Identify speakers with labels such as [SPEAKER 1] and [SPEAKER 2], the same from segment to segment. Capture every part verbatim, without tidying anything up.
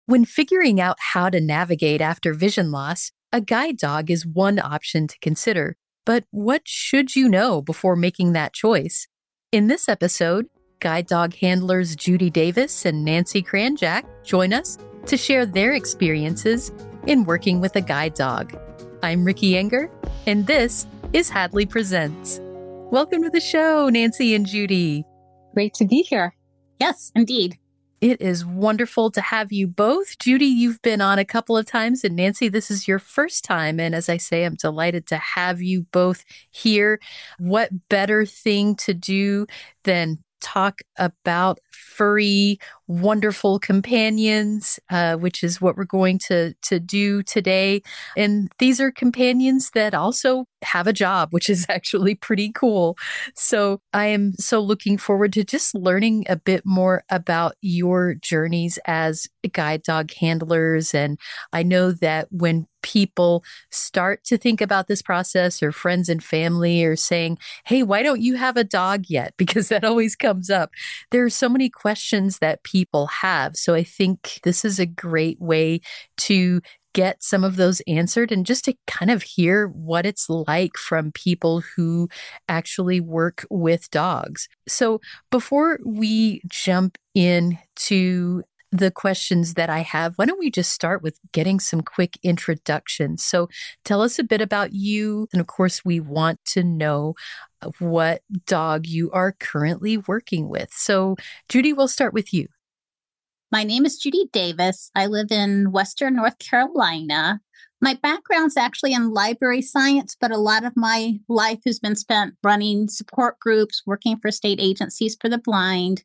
[SPEAKER 1] When figuring out how to navigate after vision loss, a guide dog is one option to consider. But what should you know before making that choice? In this episode, guide dog handlers Judy Davis and Nancy Kranjak join us to share their experiences in working with a guide dog. I'm Ricky Enger, and this is Hadley Presents. Welcome to the show, Nancy and Judy.
[SPEAKER 2] Great to be here.
[SPEAKER 3] Yes, indeed.
[SPEAKER 1] It is wonderful to have you both. Judy, you've been on a couple of times, and Nancy, this is your first time. And as I say, I'm delighted to have you both here. What better thing to do than talk about furry, wonderful companions, uh, which is what we're going to, to do today. And these are companions that also have a job, which is actually pretty cool. So I am so looking forward to just learning a bit more about your journeys as guide dog handlers. And I know that when people start to think about this process, or friends and family are saying, hey, why don't you have a dog yet? Because that always comes up. There are so many questions that people have. So I think this is a great way to get some of those answered and just to kind of hear what it's like from people who actually work with dogs. So before we jump into the questions that I have, why don't we just start with getting some quick introductions? So tell us a bit about you. And of course, we want to know what dog you are currently working with. So Judy, we'll start with you.
[SPEAKER 3] My name is Judy Davis. I live in Western North Carolina. My background's actually in library science, but a lot of my life has been spent running support groups, working for state agencies for the blind.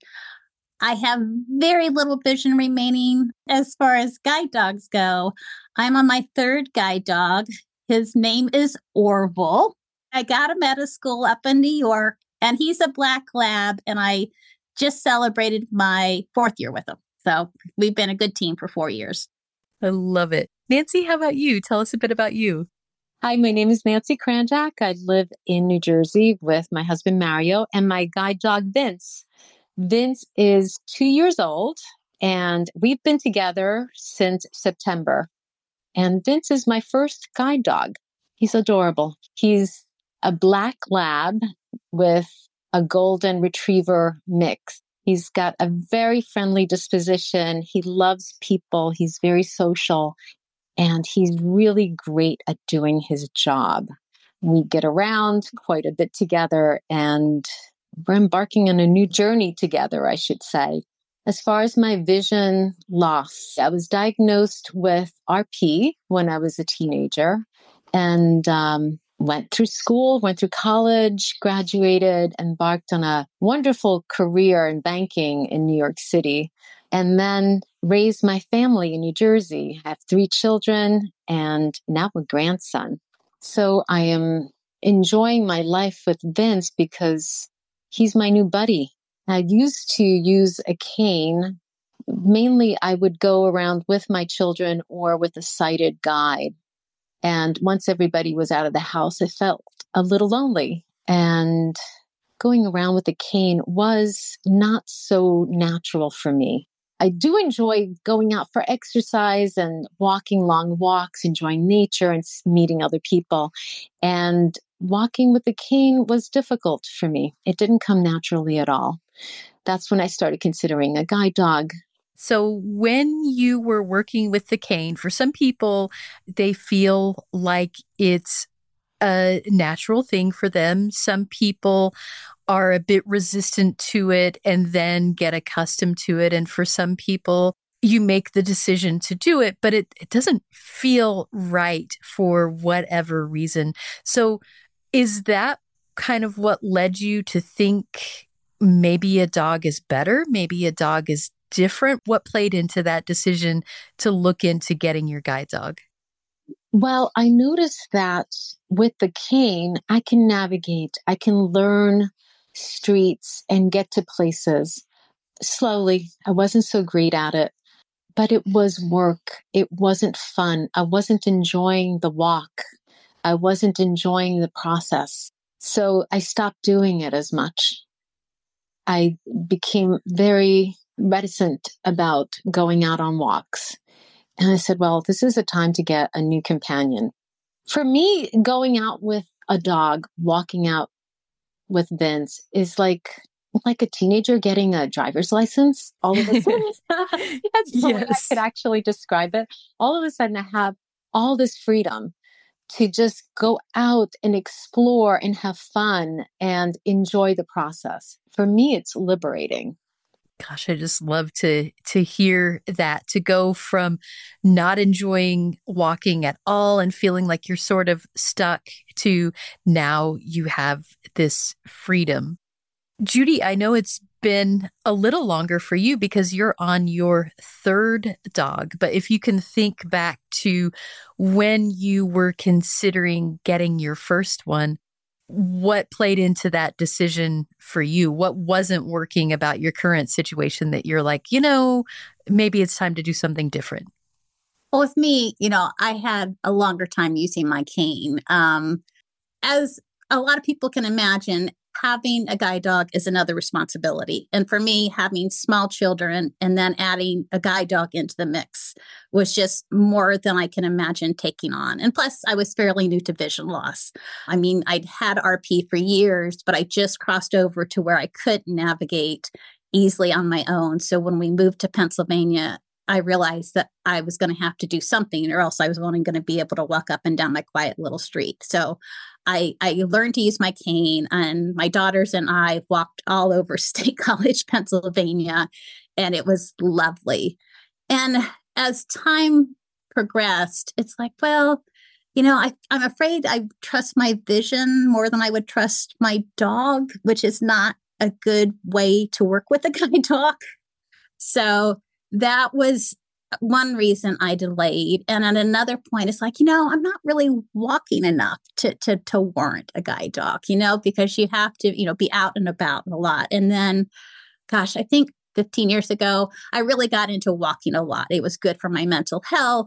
[SPEAKER 3] I have very little vision remaining as far as guide dogs go. I'm on my third guide dog. His name is Orville. I got him at a school up in New York, and he's a black lab, and I just celebrated my fourth year with him. So we've been a good team for four years.
[SPEAKER 1] I love it. Nancy, how about you? Tell us a bit about you.
[SPEAKER 2] Hi, my name is Nancy Kranjak. I live in New Jersey with my husband, Mario, and my guide dog, Vince. Vince is two years old, and we've been together since September. And Vince is my first guide dog. He's adorable. He's a black lab with a golden retriever mix. He's got a very friendly disposition. He loves people. He's very social, and he's really great at doing his job. We get around quite a bit together, and we're embarking on a new journey together, I should say. As far as my vision loss, I was diagnosed with R P when I was a teenager, and um, went through school, went through college, graduated, embarked on a wonderful career in banking in New York City, and then raised my family in New Jersey. I have three children and now a grandson. So I am enjoying my life with Vince because he's my new buddy. I used to use a cane. Mainly, I would go around with my children or with a sighted guide. And once everybody was out of the house, it felt a little lonely. And going around with a cane was not so natural for me. I do enjoy going out for exercise and walking long walks, enjoying nature and meeting other people. And walking with the cane was difficult for me. It didn't come naturally at all. That's when I started considering a guide dog.
[SPEAKER 1] So when you were working with the cane, for some people, they feel like it's a natural thing for them. Some people are a bit resistant to it and then get accustomed to it. And for some people, you make the decision to do it, but it, it doesn't feel right for whatever reason. So is that kind of what led you to think maybe a dog is better? Maybe a dog is different? What played into that decision to look into getting your guide dog?
[SPEAKER 2] Well, I noticed that with the cane, I can navigate, I can learn streets and get to places slowly. I wasn't so great at it, but it was work. It wasn't fun. I wasn't enjoying the walk. I wasn't enjoying the process. So I stopped doing it as much. I became very reticent about going out on walks. And I said, well, this is a time to get a new companion. For me, going out with a dog, walking out with Vince is like like a teenager getting a driver's license. All of a sudden, that's the way I
[SPEAKER 1] Yes.
[SPEAKER 2] could actually describe it. All of a sudden, I have all this freedom to just go out and explore and have fun and enjoy the process. For me, it's liberating.
[SPEAKER 1] Gosh, I just love to to hear that, to go from not enjoying walking at all and feeling like you're sort of stuck to now you have this freedom. Judy, I know it's been a little longer for you because you're on your third dog, but if you can think back to when you were considering getting your first one, what played into that decision for you? What wasn't working about your current situation that you're like, you know, maybe it's time to do something different?
[SPEAKER 3] Well, with me, you know, I had a longer time using my cane. Um, as a lot of people can imagine, having a guide dog is another responsibility. And for me, having small children and then adding a guide dog into the mix was just more than I can imagine taking on. And plus, I was fairly new to vision loss. I mean, I'd had R P for years, but I just crossed over to where I could navigate easily on my own. So when we moved to Pennsylvania, I realized that I was going to have to do something or else I was only going to be able to walk up and down my quiet little street. So I, I learned to use my cane, and my daughters and I walked all over State College, Pennsylvania, and it was lovely. And as time progressed, it's like, well, you know, I, I'm afraid I trust my vision more than I would trust my dog, which is not a good way to work with a guide dog. So that was one reason I delayed. And at another point, it's like, you know, I'm not really walking enough to, to, to warrant a guide dog, you know, because you have to, you know, be out and about a lot. And then, gosh, I think fifteen years ago, I really got into walking a lot. It was good for my mental health.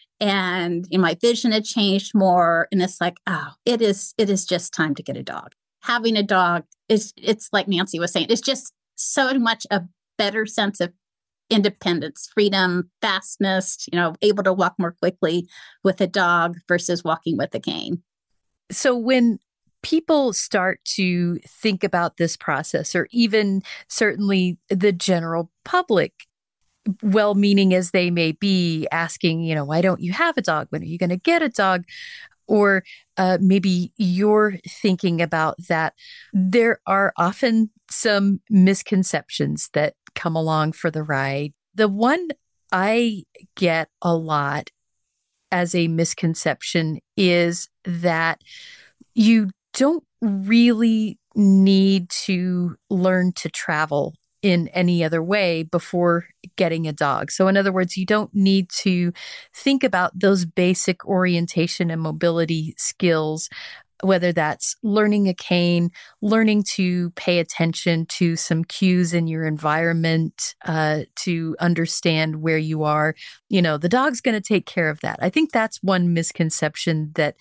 [SPEAKER 3] And you know, my vision had changed more. And it's like, oh, it is, it is just time to get a dog. Having a dog is, it's like Nancy was saying, it's just so much a better sense of independence, freedom, fastness, you know, able to walk more quickly with a dog versus walking with a cane.
[SPEAKER 1] So when people start to think about this process, or even certainly the general public, well-meaning as they may be, asking, you know, why don't you have a dog? When are you going to get a dog? Or uh, maybe you're thinking about that. There are often some misconceptions that come along for the ride. The one I get a lot as a misconception is that you don't really need to learn to travel in any other way before getting a dog. So in other words, you don't need to think about those basic orientation and mobility skills, whether that's learning a cane, learning to pay attention to some cues in your environment, uh, to understand where you are. You know, the dog's going to take care of that. I think that's one misconception that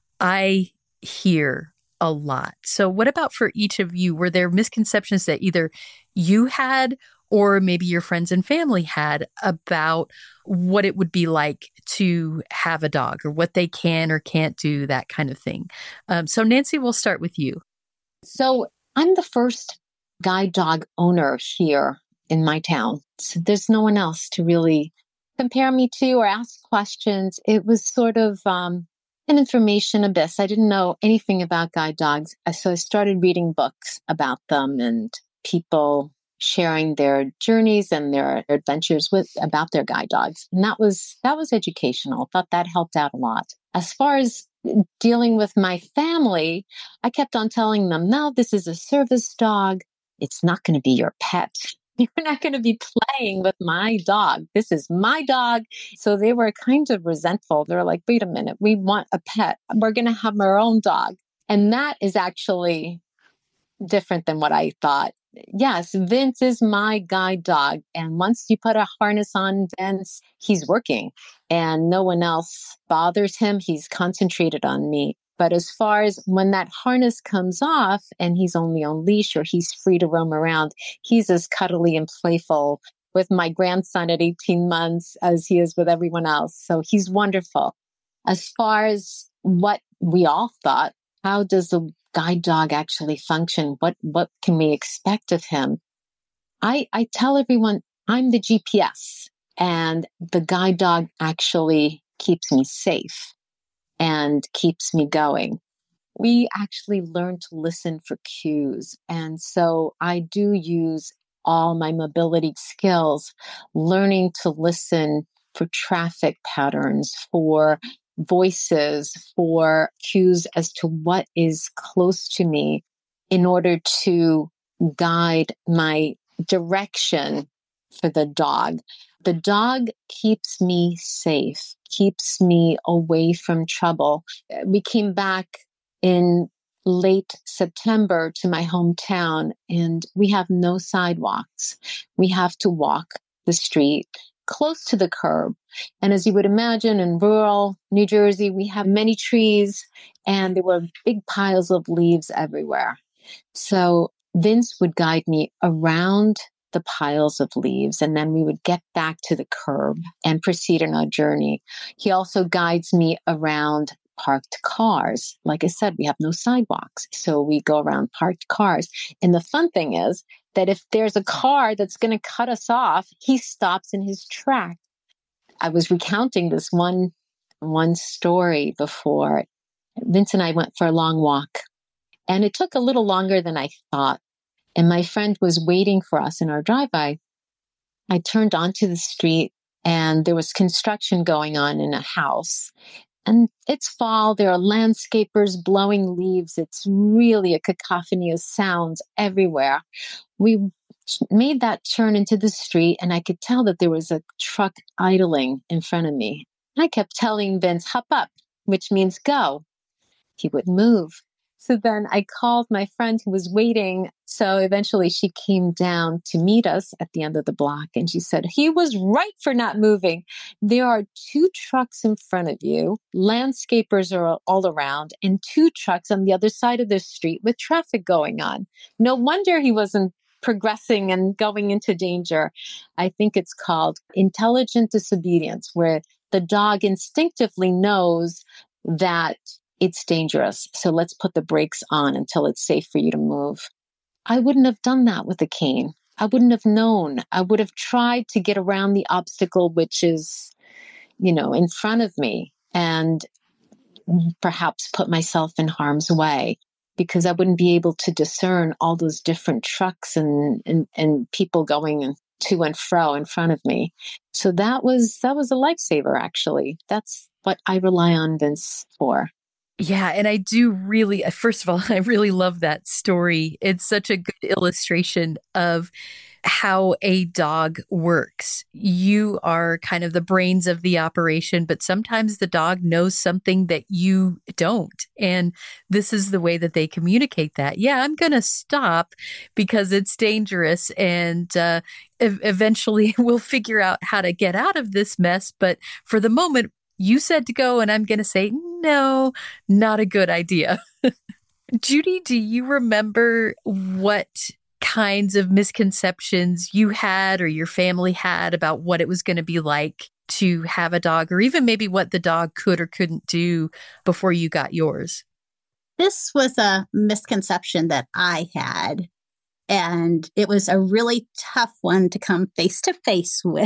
[SPEAKER 1] I hear a lot. So what about for each of you? Were there misconceptions that either you had or maybe your friends and family had about what it would be like to have a dog, or what they can or can't do, that kind of thing? Um, so Nancy, we'll start with you.
[SPEAKER 2] So I'm the first guide dog owner here in my town. So there's no one else to really compare me to or ask questions. It was sort of um, an information abyss. I didn't know anything about guide dogs. So I started reading books about them and people sharing their journeys and their adventures with about their guide dogs. And that was that was educational. I thought that helped out a lot. As far as dealing with my family, I kept on telling them, no, this is a service dog. It's not going to be your pet. You're not going to be playing with my dog. This is my dog. So they were kind of resentful. They're like, wait a minute, we want a pet. We're going to have our own dog. And that is actually different than what I thought. Yes, Vince is my guide dog. And once you put a harness on Vince, he's working and no one else bothers him. He's concentrated on me. But as far as when that harness comes off and he's only on leash or he's free to roam around, he's as cuddly and playful with my grandson at eighteen months as he is with everyone else. So he's wonderful. As far as what we all thought, how does a guide dog actually function? What what can we expect of him? I, I tell everyone I'm the G P S, and the guide dog actually keeps me safe and keeps me going. We actually learn to listen for cues. And so I do use all my mobility skills, learning to listen for traffic patterns, for voices, for cues as to what is close to me in order to guide my direction for the dog. The dog keeps me safe, keeps me away from trouble. We came back in late September to my hometown, and we have no sidewalks. We have to walk the street close to the curb. And as you would imagine, in rural New Jersey, we have many trees, and there were big piles of leaves everywhere. So Vince would guide me around the piles of leaves, and then we would get back to the curb and proceed on our journey. He also guides me around parked cars. Like I said, we have no sidewalks, so we go around parked cars. And the fun thing is that if there's a car that's going to cut us off, he stops in his track. I was recounting this one, one story before. Vince and I went for a long walk, and it took a little longer than I thought. And my friend was waiting for us in our drive-by. I turned onto the street, and there was construction going on in a house. And it's fall. There are landscapers blowing leaves. It's really a cacophony of sounds everywhere. We made that turn into the street, and I could tell that there was a truck idling in front of me. I kept telling Vince, hop up, which means go. He wouldn't move. So then I called my friend who was waiting. So eventually she came down to meet us at the end of the block. And she said, he was right for not moving. There are two trucks in front of you. Landscapers are all around, and two trucks on the other side of the street with traffic going on. No wonder he wasn't progressing and going into danger. I think it's called intelligent disobedience, where the dog instinctively knows that it's dangerous. So let's put the brakes on until it's safe for you to move. I wouldn't have done that with a cane. I wouldn't have known. I would have tried to get around the obstacle, which is, you know, in front of me, and perhaps put myself in harm's way, because I wouldn't be able to discern all those different trucks and, and, and people going to and fro in front of me. So that was, that was a lifesaver, actually. That's what I rely on Vince for.
[SPEAKER 1] Yeah. And I do really, first of all, I really love that story. It's such a good illustration of how a dog works. You are kind of the brains of the operation, but sometimes the dog knows something that you don't. And this is the way that they communicate that. Yeah, I'm going to stop because it's dangerous. And uh, e- eventually we'll figure out how to get out of this mess. But for the moment, you said to go, and I'm going to say, no, not a good idea. Judy, do you remember what kinds of misconceptions you had or your family had about what it was going to be like to have a dog, or even maybe what the dog could or couldn't do before you got yours?
[SPEAKER 3] This was a misconception that I had, and it was a really tough one to come face to face with.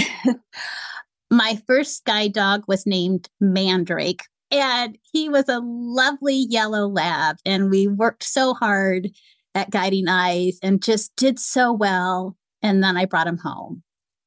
[SPEAKER 3] My first guide dog was named Mandrake, and he was a lovely yellow lab, and we worked so hard at Guiding Eyes and just did so well. And then I brought him home.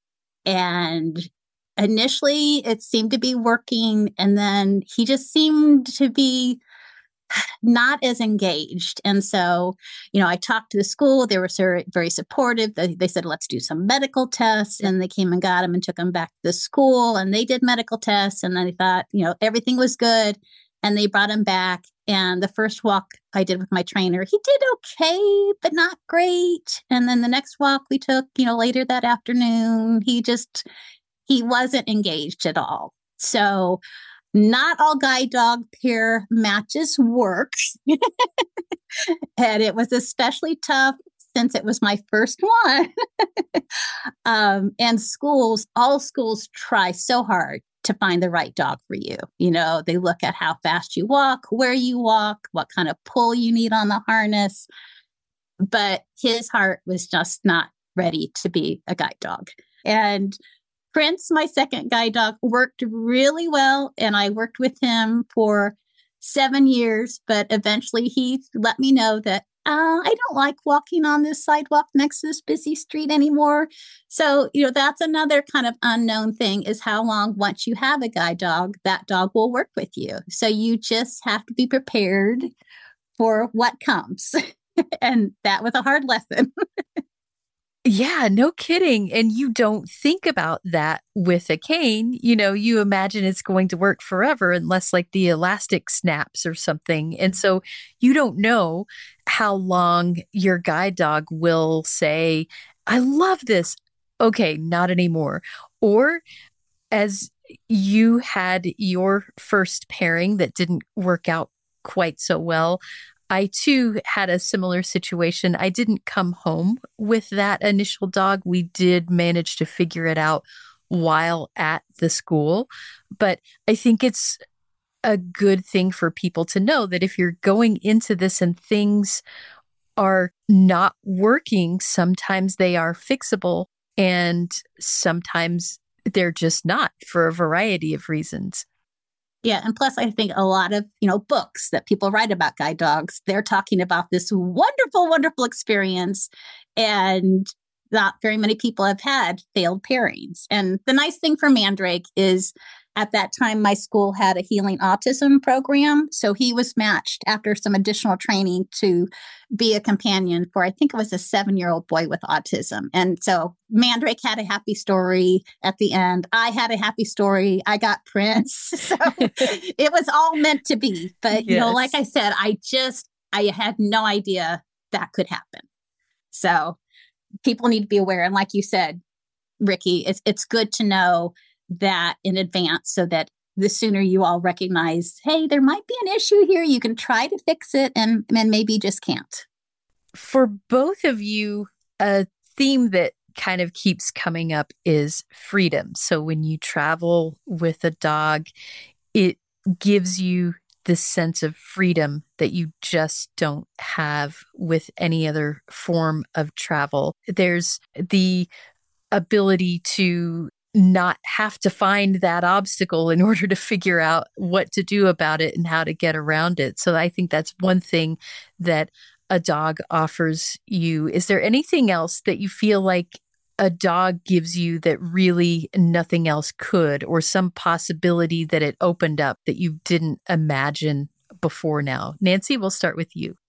[SPEAKER 3] And initially it seemed to be working, and then he just seemed to be not as engaged. And so, you know, I talked to the school. They were very supportive. They, they said, let's do some medical tests. And they came and got him and took him back to the school, and they did medical tests. And then they thought, you know, everything was good. And they brought him back. And the first walk I did with my trainer, he did okay, but not great. And then the next walk we took, you know, later that afternoon, he just, he wasn't engaged at all. So not all guide dog pair matches work. And it was especially tough since it was my first one. um, and schools, all schools try so hard to find the right dog for you. You know, they look at how fast you walk, where you walk, what kind of pull you need on the harness. But his heart was just not ready to be a guide dog. And Prince, my second guide dog, worked really well. And I worked with him for seven years. But eventually he let me know that uh, I don't like walking on this sidewalk next to this busy street anymore. So, you know, that's another kind of unknown thing, is how long, once you have a guide dog, that dog will work with you. So you just have to be prepared for what comes. And that was a hard lesson.
[SPEAKER 1] Yeah, no kidding. And you don't think about that with a cane. You know, you imagine it's going to work forever unless like the elastic snaps or something. And so you don't know how long your guide dog will say, I love this. Okay, not anymore. Or as you had your first pairing that didn't work out quite so well, I too had a similar situation. I didn't come home with that initial dog. We did manage to figure it out while at the school. But I think it's a good thing for people to know that if you're going into this and things are not working, sometimes they are fixable and sometimes they're just not, for a variety of reasons.
[SPEAKER 3] Yeah. And plus, I think a lot of, you know, books that people write about guide dogs, they're talking about this wonderful, wonderful experience. And not very many people have had failed pairings. And the nice thing for Mandrake is at that time, my school had a healing autism program. So he was matched after some additional training to be a companion for, I think it was a seven-year-old boy with autism. And so Mandrake had a happy story at the end. I had a happy story. I got Prince. So it was all meant to be. But, you yes. know, like I said, I just, I had no idea that could happen. So people need to be aware. And like you said, Ricky, it's it's good to know that in advance so that the sooner you all recognize, hey, there might be an issue here, you can try to fix it and, and maybe just can't.
[SPEAKER 1] For both of you, a theme that kind of keeps coming up is freedom. So when you travel with a dog, it gives you this sense of freedom that you just don't have with any other form of travel. There's the ability to not have to find that obstacle in order to figure out what to do about it and how to get around it. So I think that's one thing that a dog offers you. Is there anything else that you feel like a dog gives you that really nothing else could, or some possibility that it opened up that you didn't imagine before now? Nancy, we'll start with you.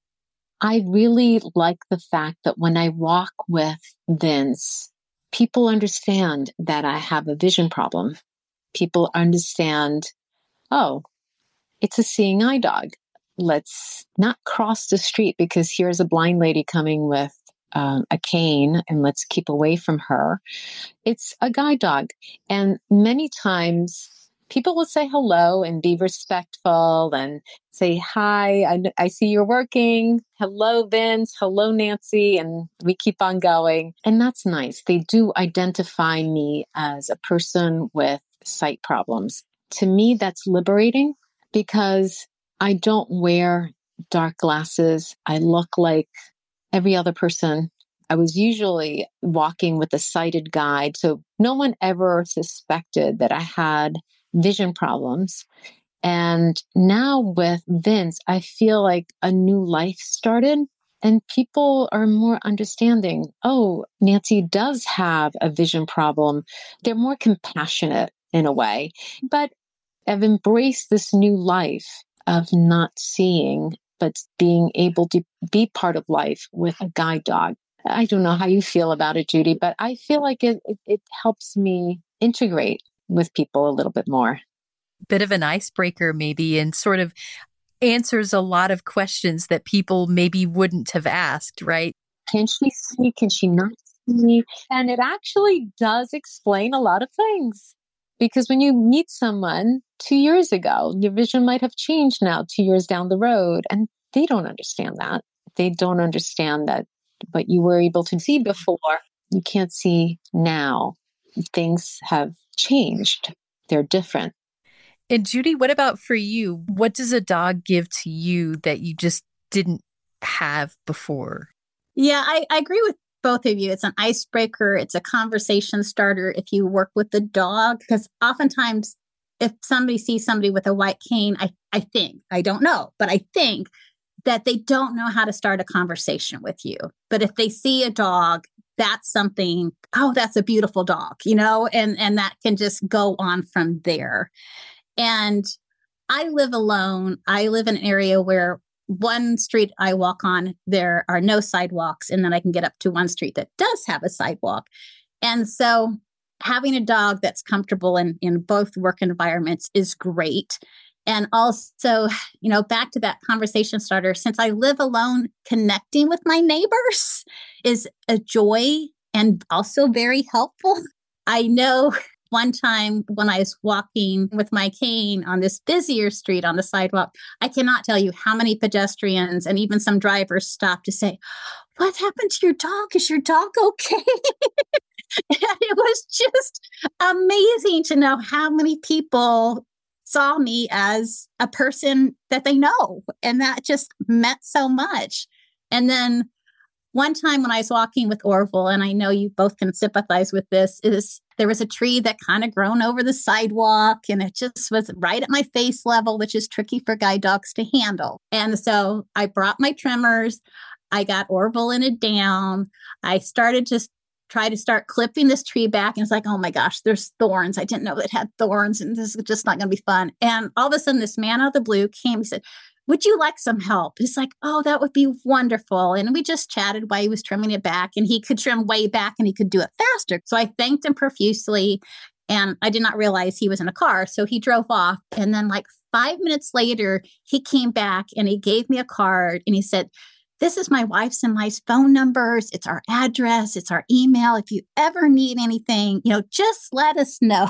[SPEAKER 2] I really like the fact that when I walk with Vince, people understand that I have a vision problem. People understand, oh, it's a seeing eye dog. Let's not cross the street because here's a blind lady coming with um, a cane and let's keep away from her. It's a guide dog. And many times people will say hello and be respectful and say, hi, I, I see you're working. Hello, Vince. Hello, Nancy. And we keep on going. And that's nice. They do identify me as a person with sight problems. To me, that's liberating because I don't wear dark glasses. I look like every other person. I was usually walking with a sighted guide. So no one ever suspected that I had vision problems. And now with Vince, I feel like a new life started and people are more understanding. Oh, Nancy does have a vision problem. They're more compassionate in a way, but I've embraced this new life of not seeing, but being able to be part of life with a guide dog. I don't know how you feel about it, Judy, but I feel like it, it, it helps me integrate with people a little bit more.
[SPEAKER 1] Bit of an icebreaker maybe, and sort of answers a lot of questions that people maybe wouldn't have asked, right?
[SPEAKER 2] Can she see? Can she not see? And it actually does explain a lot of things. Because when you meet someone two years ago, your vision might have changed now two years down the road, and they don't understand that. They don't understand that what you were able to see before, you can't see now. Things have changed. They're different.
[SPEAKER 1] And Judy, what about for you? What does a dog give to you that you just didn't have before?
[SPEAKER 3] Yeah, I, I agree with both of you. It's an icebreaker. It's a conversation starter if you work with the dog, because oftentimes if somebody sees somebody with a white cane, I, I think, I don't know, but I think that they don't know how to start a conversation with you. But if they see a dog, that's something, oh, that's a beautiful dog, you know, and, and that can just go on from there. And I live alone. I live in an area where one street I walk on, there are no sidewalks, and then I can get up to one street that does have a sidewalk. And so having a dog that's comfortable in, in both work environments is great. And also, you know, back to that conversation starter, since I live alone, connecting with my neighbors is a joy and also very helpful. I know one time when I was walking with my cane on this busier street on the sidewalk, I cannot tell you how many pedestrians and even some drivers stopped to say, "What happened to your dog? Is your dog okay?" And it was just amazing to know how many people saw me as a person that they know. And that just meant so much. And then one time when I was walking with Orville, and I know you both can sympathize with this, is there was a tree that kind of grown over the sidewalk, and it just was right at my face level, which is tricky for guide dogs to handle. And so I brought my trimmers. I got Orville in it down. I started to try to start clipping this tree back. And it's like, oh my gosh, there's thorns. I didn't know it had thorns, and this is just not going to be fun. And all of a sudden, this man out of the blue came. He said, "Would you like some help?" It's like, oh, that would be wonderful. And we just chatted while he was trimming it back, and he could trim way back and he could do it faster. So I thanked him profusely, and I did not realize he was in a car. So he drove off. And then like five minutes later, he came back and he gave me a card and he said, "This is my wife's and my phone numbers. It's our address. It's our email. If you ever need anything, you know, just let us know."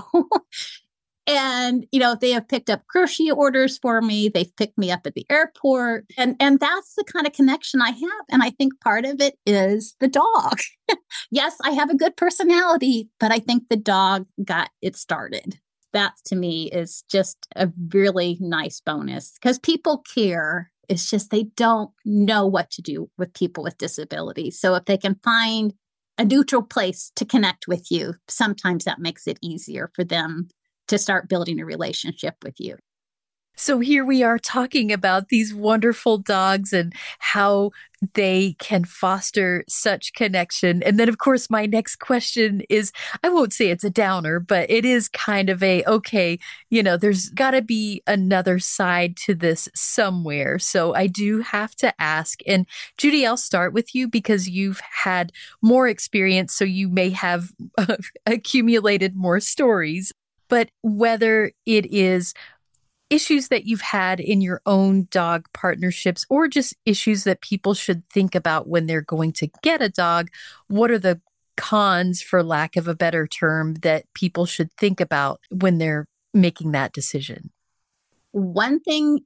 [SPEAKER 3] And, you know, they have picked up grocery orders for me. They've picked me up at the airport. And, and that's the kind of connection I have. And I think part of it is the dog. Yes, I have a good personality, but I think the dog got it started. That to me is just a really nice bonus because people care. It's just they don't know what to do with people with disabilities. So if they can find a neutral place to connect with you, sometimes that makes it easier for them to start building a relationship with you.
[SPEAKER 1] So here we are talking about these wonderful dogs and how they can foster such connection. And then, of course, my next question is, I won't say it's a downer, but it is kind of a, okay, you know, there's got to be another side to this somewhere. So I do have to ask. And Judy, I'll start with you because you've had more experience, so you may have uh, accumulated more stories. But whether it is issues that you've had in your own dog partnerships or just issues that people should think about when they're going to get a dog, what are the cons, for lack of a better term, that people should think about when they're making that decision?
[SPEAKER 3] One thing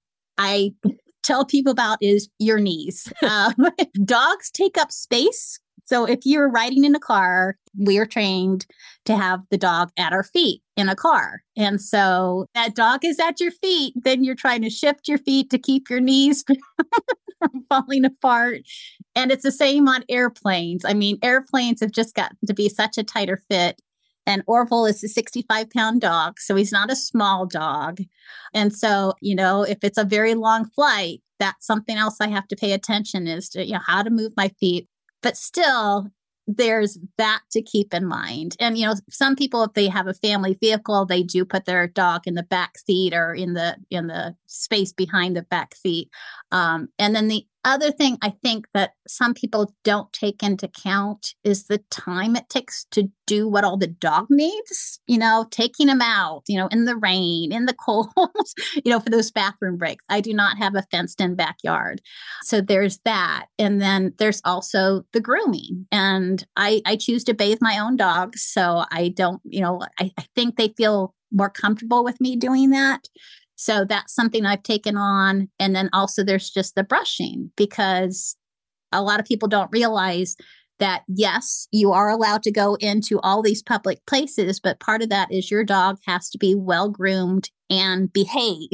[SPEAKER 3] I tell people about is your knees. Um, dogs take up space. So if you're riding in a car, we are trained to have the dog at our feet in a car. And so that dog is at your feet, then you're trying to shift your feet to keep your knees from falling apart. And it's the same on airplanes. I mean, airplanes have just gotten to be such a tighter fit. And Orville is a sixty-five pound dog, so he's not a small dog. And so, you know, if it's a very long flight, that's something else I have to pay attention is to, you know, how to move my feet. But still, there's that to keep in mind. And, you know, some people, if they have a family vehicle, they do put their dog in the back seat or in the in the space behind the back seat. Um, and then the other thing I think that some people don't take into account is the time it takes to do what all the dog needs, you know, taking them out, you know, in the rain, in the cold, you know, for those bathroom breaks. I do not have a fenced in backyard. So there's that. And then there's also the grooming. And I, I choose to bathe my own dogs. So I don't, you know, I, I think they feel more comfortable with me doing that. So that's something I've taken on. And then also there's just the brushing because a lot of people don't realize that, yes, you are allowed to go into all these public places, but part of that is your dog has to be well groomed and behave.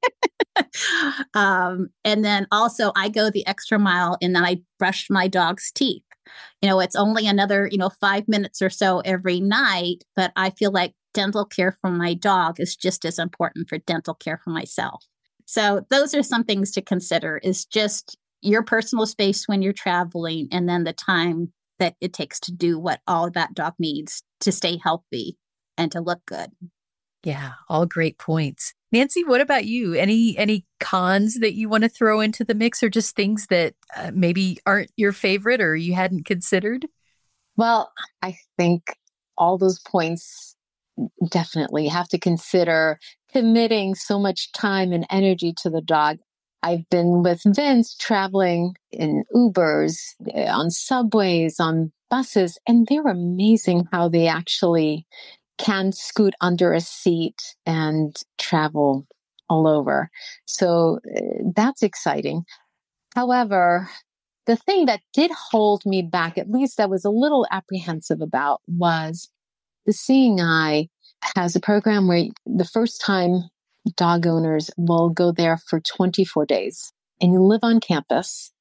[SPEAKER 3] um, and then also I go the extra mile and then I brush my dog's teeth. You know, it's only another, you know, five minutes or so every night, but I feel like dental care for my dog is just as important for dental care for myself. So those are some things to consider, is just your personal space when you're traveling, and then the time that it takes to do what all that dog needs to stay healthy and to look good.
[SPEAKER 1] Yeah, all great points. Nancy, what about you? Any any cons that you want to throw into the mix, or just things that uh, maybe aren't your favorite or you hadn't considered?
[SPEAKER 2] Well, I think all those points definitely have to consider committing so much time and energy to the dog. I've been with Vince traveling in Ubers, on subways, on buses, and they're amazing how they actually can scoot under a seat and travel all over. So uh, that's exciting. However, the thing that did hold me back, at least I was a little apprehensive about, was the Seeing Eye has a program where the first time dog owners will go there for twenty-four days, and you live on campus,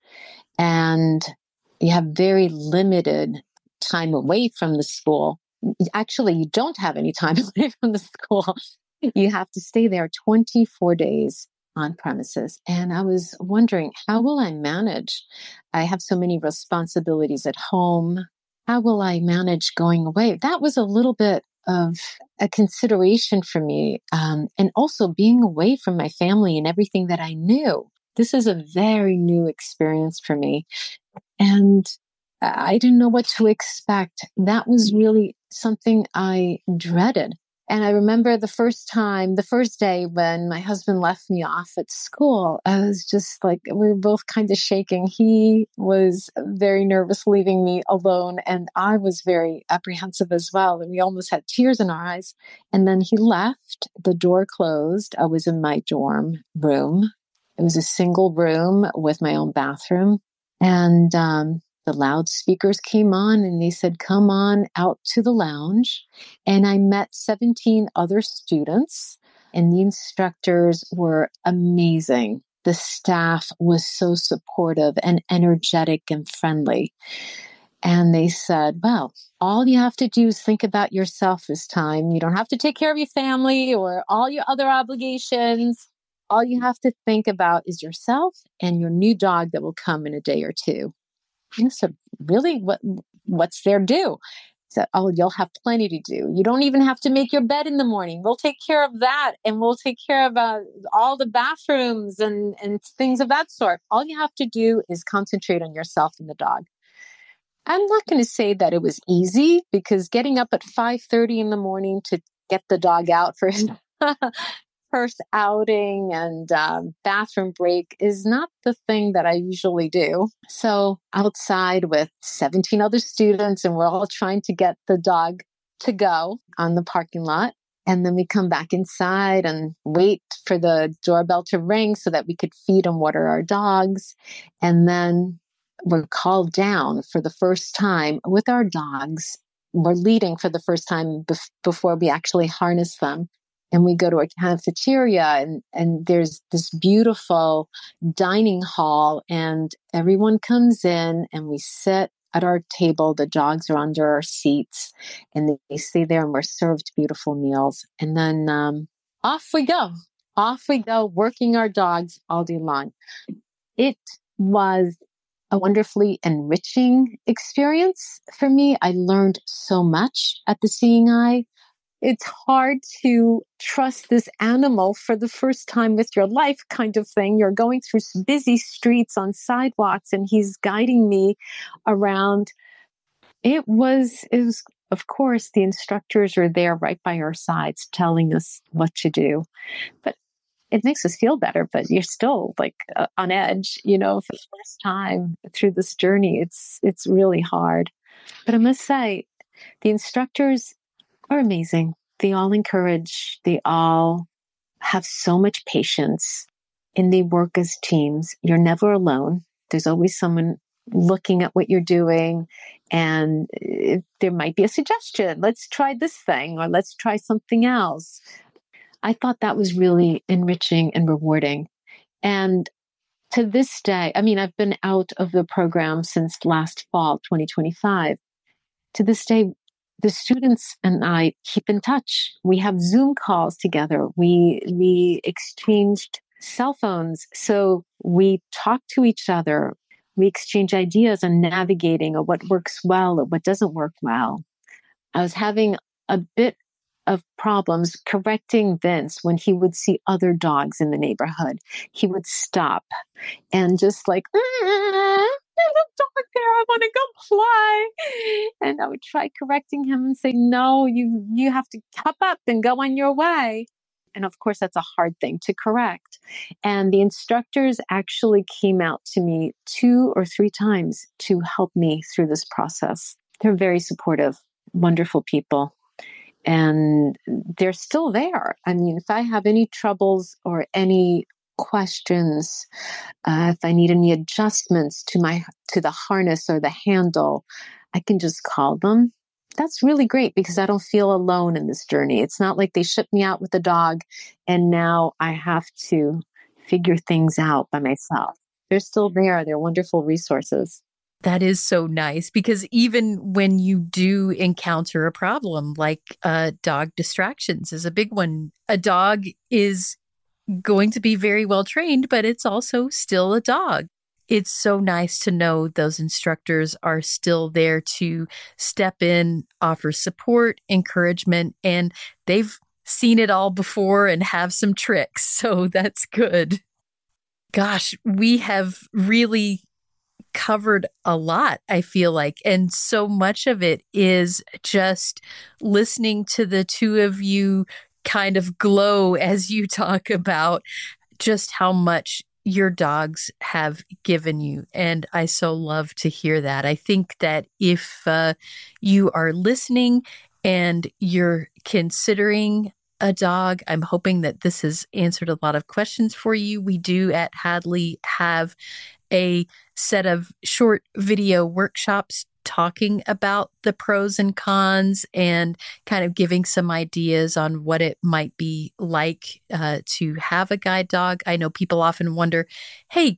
[SPEAKER 2] and you have very limited time away from the school. Actually, you don't have any time away from the school. You have to stay there twenty-four days on premises. And I was wondering, how will I manage? I have so many responsibilities at home. How will I manage going away? That was a little bit of a consideration for me. Um, and also being away from my family and everything that I knew. This is a very new experience for me. And I didn't know what to expect. That was really something I dreaded. And I remember the first time, the first day when my husband left me off at school, I was just like, we were both kind of shaking. He was very nervous leaving me alone, and I was very apprehensive as well. And we almost had tears in our eyes. And then he left, the door closed. I was in my dorm room. It was a single room with my own bathroom. And um, the loudspeakers came on and they said, come on out to the lounge. And I met seventeen other students, and the instructors were amazing. The staff was so supportive and energetic and friendly. And they said, well, all you have to do is think about yourself this time. You don't have to take care of your family or all your other obligations. All you have to think about is yourself and your new dog that will come in a day or two. And I said, really? What, what's there to do? So, oh, you'll have plenty to do. You don't even have to make your bed in the morning. We'll take care of that. And we'll take care of uh, all the bathrooms and, and things of that sort. All you have to do is concentrate on yourself and the dog. I'm not going to say that it was easy, because getting up at five thirty in the morning to get the dog out for his first outing and um, bathroom break is not the thing that I usually do. So outside with seventeen other students, and we're all trying to get the dog to go on the parking lot. And then we come back inside and wait for the doorbell to ring so that we could feed and water our dogs. And then we're called down for the first time with our dogs. We're leading for the first time bef- before we actually harness them. And we go to a cafeteria, and, and there's this beautiful dining hall, and everyone comes in and we sit at our table. The dogs are under our seats, and they, they stay there, and we're served beautiful meals. And then um, off we go. Off we go, working our dogs all day long. It was a wonderfully enriching experience for me. I learned so much at the Seeing Eye. It's hard to trust this animal for the first time with your life, kind of thing. You're going through busy streets on sidewalks, and he's guiding me around. It was, it was, of course, the instructors are there right by our sides telling us what to do. But it makes us feel better, but you're still like uh, on edge, you know, for the first time through this journey. It's, it's really hard. But I must say, the instructors are amazing. They all encourage, they all have so much patience, and they work as teams. You're never alone. There's always someone looking at what you're doing. And if there might be a suggestion. Let's try this thing, or let's try something else. I thought that was really enriching and rewarding. And to this day, I mean, I've been out of the program since last fall, twenty twenty-five. To this day, the students and I keep in touch. We have Zoom calls together. We, we exchanged cell phones. So we talk to each other. We exchange ideas on navigating or what works well or what doesn't work well. I was having a bit of problems correcting Vince when he would see other dogs in the neighborhood. He would stop and just like, ah, there's a dog there, I want to go play. And I would try correcting him and say, no, you, you have to cup up and go on your way. And of course, that's a hard thing to correct. And the instructors actually came out to me two or three times to help me through this process. They're very supportive, wonderful people. And they're still there. I mean, if I have any troubles or any questions, uh, if I need any adjustments to my to the harness or the handle, I can just call them. That's really great because I don't feel alone in this journey. It's not like they shipped me out with a dog and now I have to figure things out by myself. They're still there. They're wonderful resources.
[SPEAKER 1] That is so nice because even when you do encounter a problem like uh, dog distractions is a big one, a dog is going to be very well trained, but it's also still a dog. It's so nice to know those instructors are still there to step in, offer support, encouragement, and they've seen it all before and have some tricks. So that's good. Gosh, we have really covered a lot, I feel like. And so much of it is just listening to the two of you kind of glow as you talk about just how much your dogs have given you. And I so love to hear that. I think that if uh, you are listening and you're considering a dog, I'm hoping that this has answered a lot of questions for you. We do at Hadley have a set of short video workshops talking about the pros and cons and kind of giving some ideas on what it might be like uh, to have a guide dog. I know people often wonder, hey,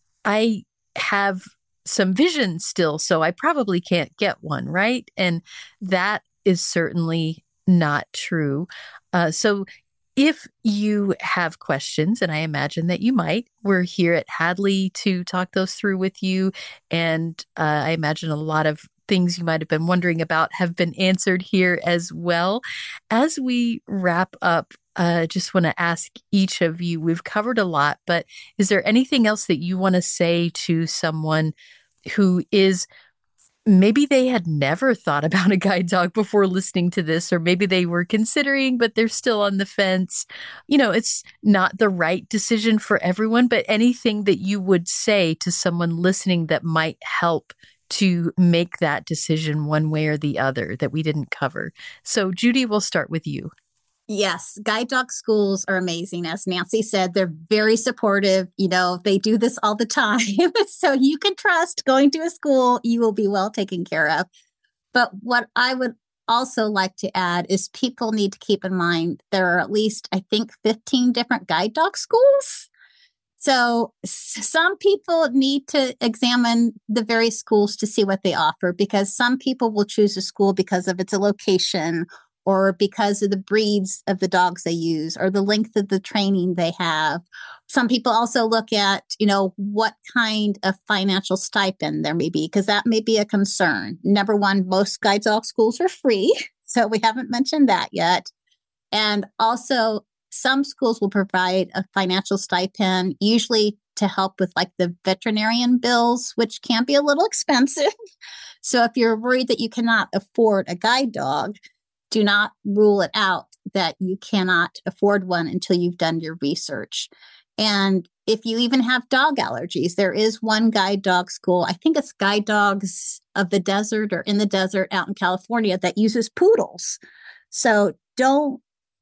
[SPEAKER 1] I have some vision still, so I probably can't get one, right? And that is certainly not true. Uh, so if you have questions, and I imagine that you might, we're here at Hadley to talk those through with you. And uh, I imagine a lot of things you might have been wondering about have been answered here as well. As we wrap up, I uh, just want to ask each of you, we've covered a lot, but is there anything else that you want to say to someone who is maybe they had never thought about a guide dog before listening to this, or maybe they were considering, but they're still on the fence? You know, it's not the right decision for everyone, but anything that you would say to someone listening that might help to make that decision one way or the other that we didn't cover. So Judy, we'll start with you.
[SPEAKER 3] Yes, guide dog schools are amazing. As Nancy said, they're very supportive. You know, they do this all the time. So you can trust going to a school, you will be well taken care of. But what I would also like to add is people need to keep in mind there are at least, I think, fifteen different guide dog schools. So some people need to examine the various schools to see what they offer, because some people will choose a school because of its location or because of the breeds of the dogs they use or the length of the training they have. Some people also look at, you know, what kind of financial stipend there may be, because that may be a concern. Number one, most guide dog schools are free. So we haven't mentioned that yet. And also, some schools will provide a financial stipend, usually to help with like the veterinarian bills, which can be a little expensive. So if you're worried that you cannot afford a guide dog, do not rule it out that you cannot afford one until you've done your research. And if you even have dog allergies, there is one guide dog school. I think it's Guide Dogs of the Desert or in the Desert out in California that uses poodles. So don't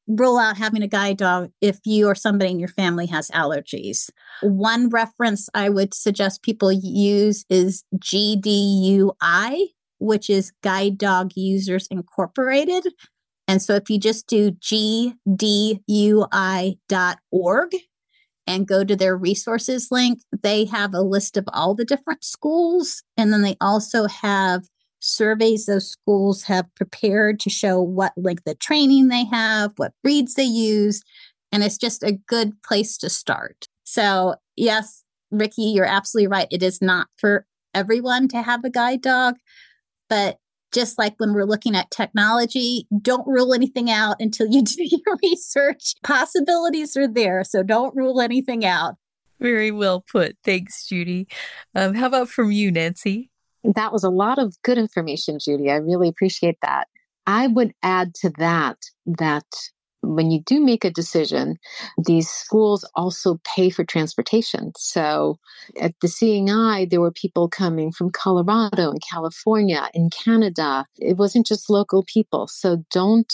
[SPEAKER 3] rule out having a guide dog if you or somebody in your family has allergies. One reference I would suggest people use is G D U I, which is Guide Dog Users Incorporated. And so if you just do G D U I dot org and go to their resources link, they have a list of all the different schools. And then they also have surveys those schools have prepared to show what length of training they have, what breeds they use. And it's just a good place to start. So yes, Ricky, you're absolutely right. It is not for everyone to have a guide dog, but just like when we're looking at technology, don't rule anything out until you do your research. Possibilities are there, so don't rule anything out.
[SPEAKER 1] Very well put. Thanks, Judy. Um, how about from you, Nancy?
[SPEAKER 2] That was a lot of good information, Judy. I really appreciate that. I would add to that that when you do make a decision, these schools also pay for transportation. So at the Seeing Eye, there were people coming from Colorado and California and Canada. It wasn't just local people. So don't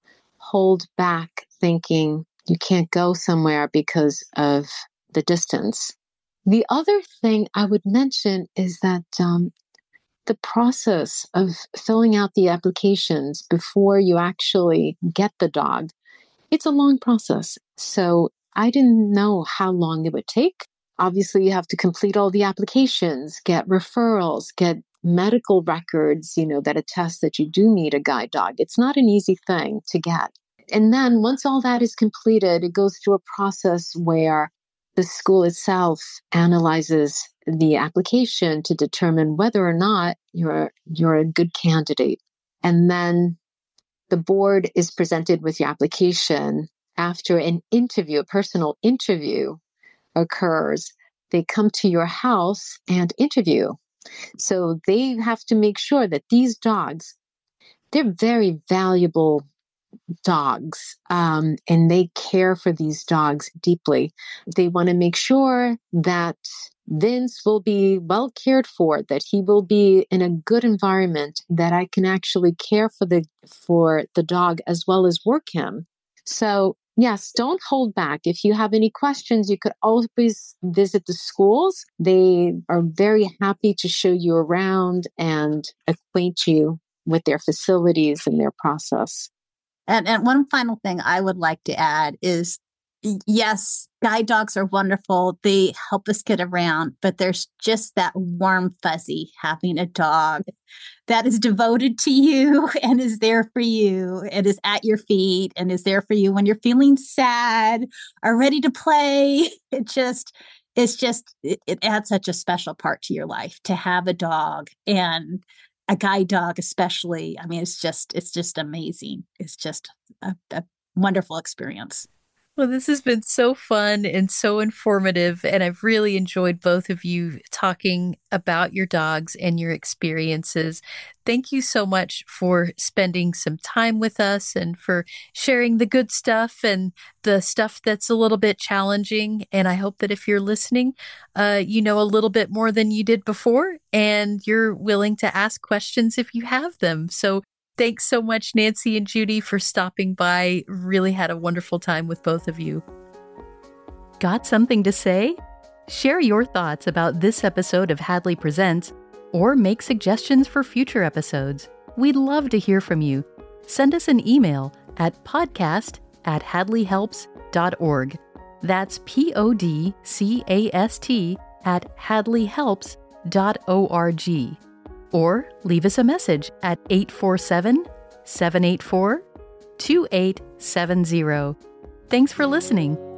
[SPEAKER 2] hold back thinking you can't go somewhere because of the distance. The other thing I would mention is that um, the process of filling out the applications before you actually get the dog, it's a long process. So I didn't know how long it would take. Obviously, you have to complete all the applications, get referrals, get medical records, you know, that attest that you do need a guide dog. It's not an easy thing to get. And then once all that is completed, it goes through a process where the school itself analyzes the application to determine whether or not you're you're a good candidate. And then the board is presented with your application after an interview, a personal interview occurs. They come to your house and interview. So they have to make sure that these dogs, they're very valuable dogs, um, and they care for these dogs deeply. They want to make sure that Vince will be well cared for, that he will be in a good environment, that I can actually care for the for the dog as well as work him. So yes, don't hold back. If you have any questions, you could always visit the schools. They are very happy to show you around and acquaint you with their facilities and their process.
[SPEAKER 3] And, and one final thing I would like to add is, yes, guide dogs are wonderful. They help us get around, but there's just that warm fuzzy having a dog that is devoted to you and is there for you and is at your feet and is there for you when you're feeling sad or ready to play. It just, it's just, it, it adds such a special part to your life to have a dog, and a guide dog especially. I mean, it's just, it's just amazing. It's just a, a wonderful experience.
[SPEAKER 1] Well, this has been so fun and so informative, and I've really enjoyed both of you talking about your dogs and your experiences. Thank you so much for spending some time with us and for sharing the good stuff and the stuff that's a little bit challenging. And I hope that if you're listening, uh, you know a little bit more than you did before, and you're willing to ask questions if you have them. So thanks so much, Nancy and Judy, for stopping by. Really had a wonderful time with both of you. Got something to say? Share your thoughts about this episode of Hadley Presents, or make suggestions for future episodes. We'd love to hear from you. Send us an email at podcast at hadley helps dot org. That's P O D C A S T at hadley helps dot org. Or leave us a message at eight four seven, seven eight four, two eight seven zero. Thanks for listening.